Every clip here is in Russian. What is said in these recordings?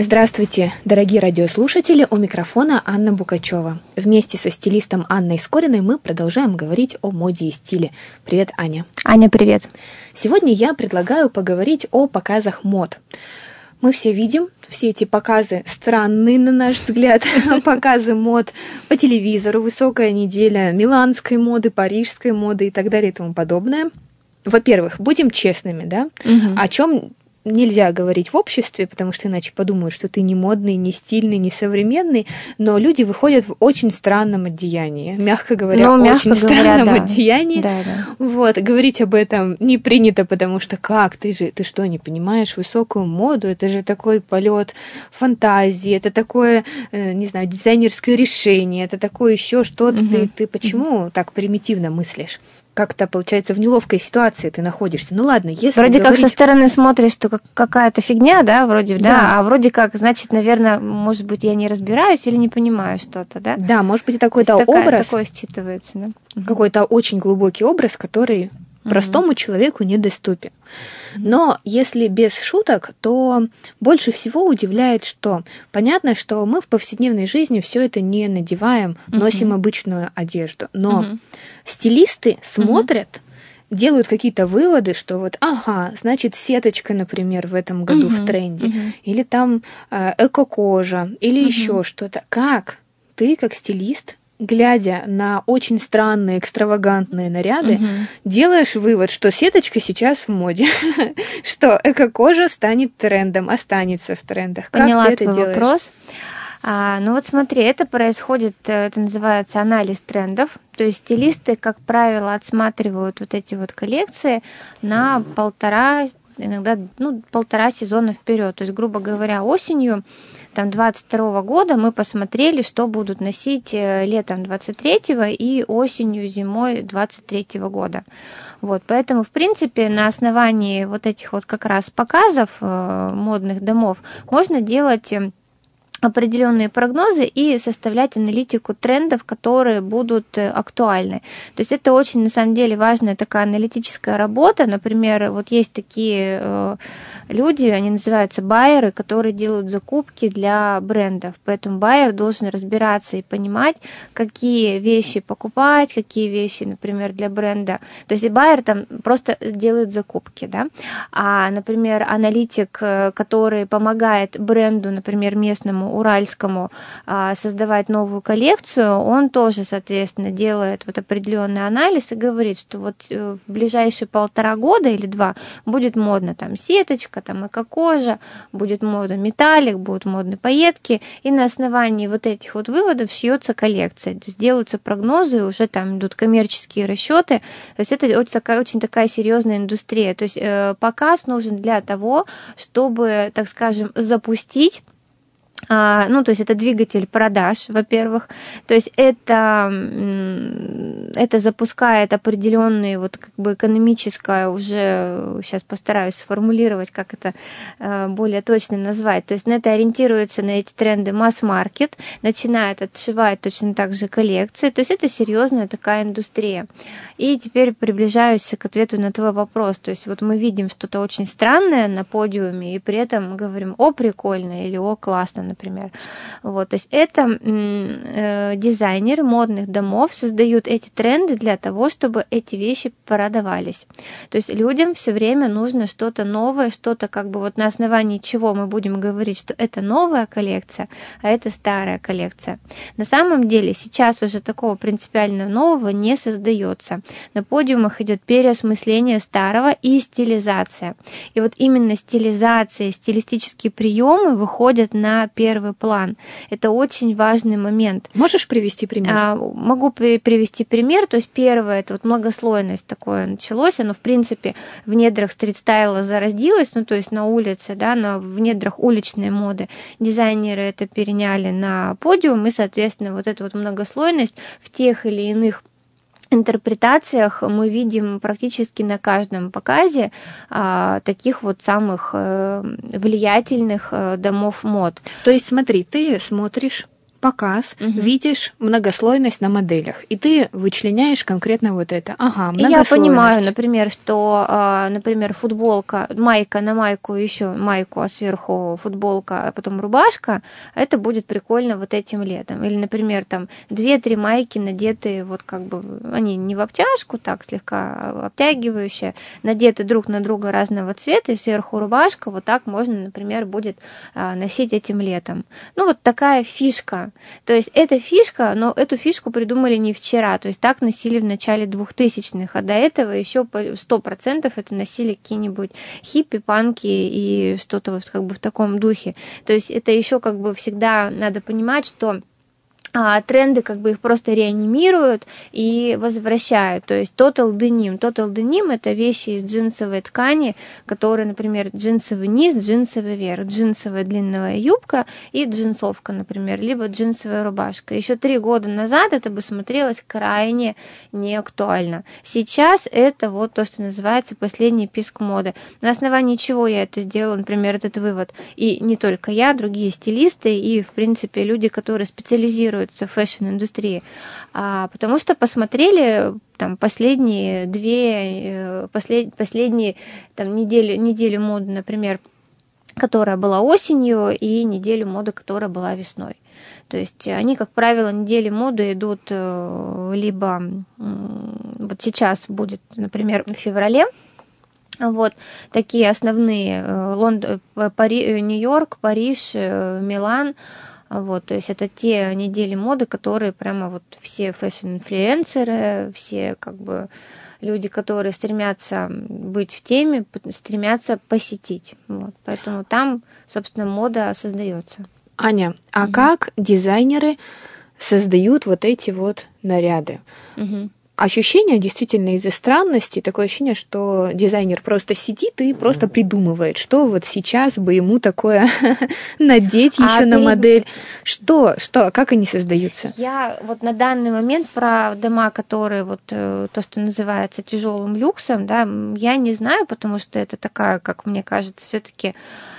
Здравствуйте, дорогие радиослушатели, у микрофона Анна Букачева. Вместе со стилистом Анной Скориной мы продолжаем говорить о моде и стиле. Привет, Аня. Аня, привет. Сегодня я предлагаю поговорить о показах мод. Мы все видим все эти показы, странные, на наш взгляд, показы мод по телевизору, высокая неделя миланской моды, парижской моды и так далее и тому подобное. Во-первых, будем честными, да, о чем нельзя говорить в обществе, потому что иначе подумают, что ты не модный, не стильный, не современный, но люди выходят в очень странном одеянии, мягко говоря, очень странном одеянии. Да. Вот, говорить об этом не принято, потому что как, ты что, не понимаешь высокую моду, это же такой полет фантазии, это такое, не знаю, дизайнерское решение, это такое еще что-то, ты почему так примитивно мыслишь? Как-то, получается, в неловкой ситуации ты находишься. Ну ладно, если вроде говорить... как со стороны смотришь, что какая-то фигня, да, вроде, да, а вроде как, значит, наверное, может быть, я не разбираюсь или не понимаю что-то, да? Да, может быть, это какой-то образ. Такое считывается, да? Какой-то очень глубокий образ, который простому человеку недоступен. Но если без шуток, то больше всего удивляет, что понятно, что мы в повседневной жизни все это не надеваем, носим обычную одежду. Но стилисты смотрят, делают какие-то выводы, что вот, значит, сеточка, например, в этом году в тренде, или там эко-кожа, или еще что-то. Как ты, как стилист, глядя на очень странные, экстравагантные наряды, делаешь вывод, что сеточка сейчас в моде, что эко-кожа станет трендом, останется в трендах. Поняла как ты это делаешь? Вопрос. Ну вот смотри, это происходит, это называется анализ трендов. То есть стилисты, как правило, отсматривают вот эти вот коллекции на иногда полтора сезона вперед. То есть, грубо говоря, осенью 22 года мы посмотрели, что будут носить летом 23-го и осенью, зимой 23-го года. Вот, поэтому, в принципе, на основании вот этих вот как раз показов модных домов можно делать определенные прогнозы и составлять аналитику трендов, которые будут актуальны. То есть это очень, на самом деле, важная такая аналитическая работа. Например, вот есть такие люди, они называются байеры, которые делают закупки для брендов. Поэтому байер должен разбираться и понимать, какие вещи покупать, какие вещи, например, для бренда. То есть байер там просто делает закупки, да. А, например, аналитик, который помогает бренду, например, местному, уральскому, создавать новую коллекцию, он тоже, соответственно, делает вот определенный анализ и говорит, что вот в ближайшие 1,5 года или 2 будет модно там сеточка, там эко-кожа, будет модно металлик, будут модны пайетки, и на основании вот этих вот выводов шьется коллекция. То есть делаются прогнозы, уже там идут коммерческие расчеты. То есть это очень такая серьезная индустрия. То есть показ нужен для того, чтобы, так скажем, запустить. То есть это двигатель продаж, во-первых, то есть это запускает определенные вот как бы экономическое, уже сейчас постараюсь сформулировать, как это более точно назвать, то есть на это ориентируется, на эти тренды масс-маркет, начинает отшивать точно так же коллекции, то есть это серьезная такая индустрия. И теперь приближаюсь к ответу на твой вопрос, то есть вот мы видим что-то очень странное на подиуме, и при этом говорим: о, прикольно, или о, классно, например. Вот, то есть это дизайнеры модных домов создают эти тренды для того, чтобы эти вещи продавались. То есть людям все время нужно что-то новое, что-то как бы вот на основании чего мы будем говорить, что это новая коллекция, а это старая коллекция. На самом деле сейчас уже такого принципиально нового не создается. На подиумах идет переосмысление старого и стилизация. И вот именно стилизация, стилистические приемы выходят на первый план. Это очень важный момент. Можешь привести пример? Могу привести пример. То есть первое, это вот многослойность такое началось. Оно, в принципе, в недрах стрит-стайла зародилось, то есть на улице, да, в недрах уличной моды. Дизайнеры это переняли на подиум, и, соответственно, вот эта вот многослойность в тех или иных интерпретациях мы видим практически на каждом показе таких вот самых влиятельных домов мод. То есть смотри, ты смотришь показ, видишь многослойность на моделях, и ты вычленяешь конкретно вот это. Ага, многослойность. Я понимаю, например, что, например, футболка, майка на майку, еще майку, а сверху футболка, а потом рубашка, это будет прикольно вот этим летом. Или, например, там 2-3 майки надетые, вот как бы, они не в обтяжку, так слегка обтягивающие, надеты друг на друга разного цвета, и сверху рубашка, вот так можно, например, будет носить этим летом. Ну, вот такая фишка. То есть эта фишка, но эту фишку придумали не вчера, то есть так носили в начале 2000-х, а до этого еще 100% это носили какие-нибудь хиппи, панки и что-то вот как бы в таком духе. То есть это еще как бы всегда надо понимать, что тренды как бы их просто реанимируют и возвращают. То есть total denim. Total denim – это вещи из джинсовой ткани, которые, например, джинсовый низ, джинсовый верх, джинсовая длинная юбка и джинсовка, например, либо джинсовая рубашка. Еще 3 года назад это бы смотрелось крайне неактуально. Сейчас это вот то, что называется последний писк моды. На основании чего я это сделала, например, этот вывод. И не только я, другие стилисты и, в принципе, люди, которые специализируются в фэшн-индустрии, потому что посмотрели там последние там, неделю моды, например, которая была осенью, и неделю моды, которая была весной. То есть они, как правило, недели моды идут либо вот сейчас будет, например, в феврале. Вот такие основные: Нью-Йорк, Париж, Милан. Вот, то есть это те недели моды, которые прямо вот все фэшн-инфлюенсеры, все как бы люди, которые стремятся быть в теме, стремятся посетить. Вот, поэтому там, собственно, мода создается. Аня, а как дизайнеры создают вот эти вот наряды? Ощущение действительно из-за странности, такое ощущение, что дизайнер просто сидит и просто придумывает, что вот сейчас бы ему такое надеть еще на модель. Что, как они создаются? Я вот на данный момент про дома, которые вот то, что называется тяжелым люксом, да, я не знаю, потому что это такая, как мне кажется, все-таки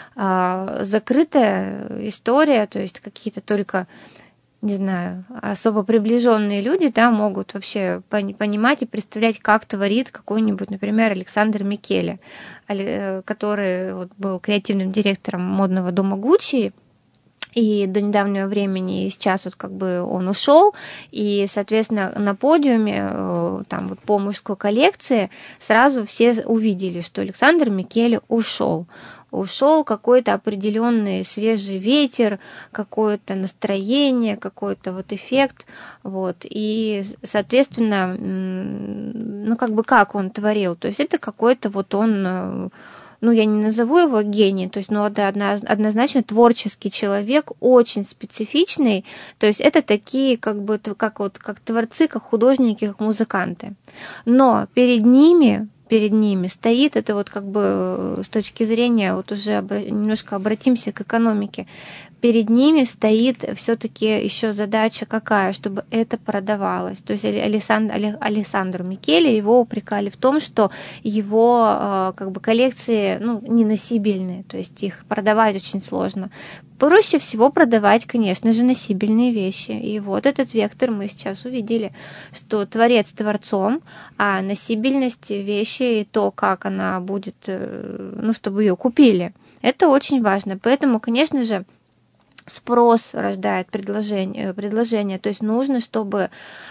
закрытая история, то есть какие-то только, не знаю, особо приближенные люди, да, могут вообще понимать и представлять, как творит какой-нибудь, например, Александр Микеле, который вот был креативным директором модного дома Гуччи, и до недавнего времени, и сейчас вот как бы он ушел, и, соответственно, на подиуме, там вот по мужской коллекции сразу все увидели, что Александр Микеле ушел какой-то определенный свежий ветер, какое-то настроение, какой-то вот эффект, вот, и, соответственно, ну, как бы как он творил, то есть это какой-то вот он, ну, я не назову его гений, то есть, ну, это однозначно творческий человек, очень специфичный, то есть это такие, как бы, как творцы, как художники, как музыканты, но перед ними стоит, это вот как бы с точки зрения, вот уже немножко обратимся к экономике, перед ними стоит все-таки еще задача какая, чтобы это продавалось. То есть Алессандру Микеле его упрекали в том, что его как бы коллекции, ну, неносибельные, то есть их продавать очень сложно. Проще всего продавать, конечно же, носибельные вещи. И вот этот вектор мы сейчас увидели, что творец творцом, а носибельность вещи и то, как она будет, ну, чтобы ее купили, это очень важно. Поэтому, конечно же, спрос рождает предложение. То есть нужно, чтобы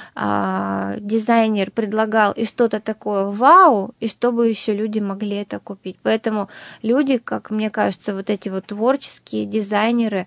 дизайнер предлагал и что-то такое вау, и чтобы еще люди могли это купить. Поэтому люди, как мне кажется, вот эти вот творческие дизайнеры,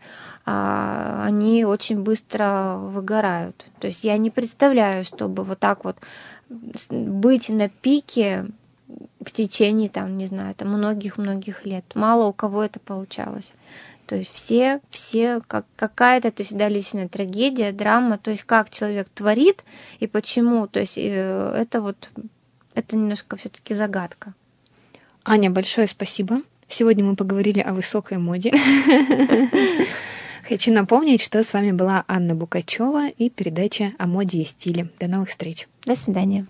они очень быстро выгорают. То есть я не представляю, чтобы вот так вот быть на пике в течение, там, не знаю, там многих-многих лет. Мало у кого это получалось. То есть все какая-то это всегда личная трагедия, драма, то есть как человек творит и почему, то есть это немножко все-таки загадка. Аня, большое спасибо. Сегодня мы поговорили о высокой моде. Хочу напомнить, что с вами была Анна Букачева и передача о моде и стиле. До новых встреч. До свидания.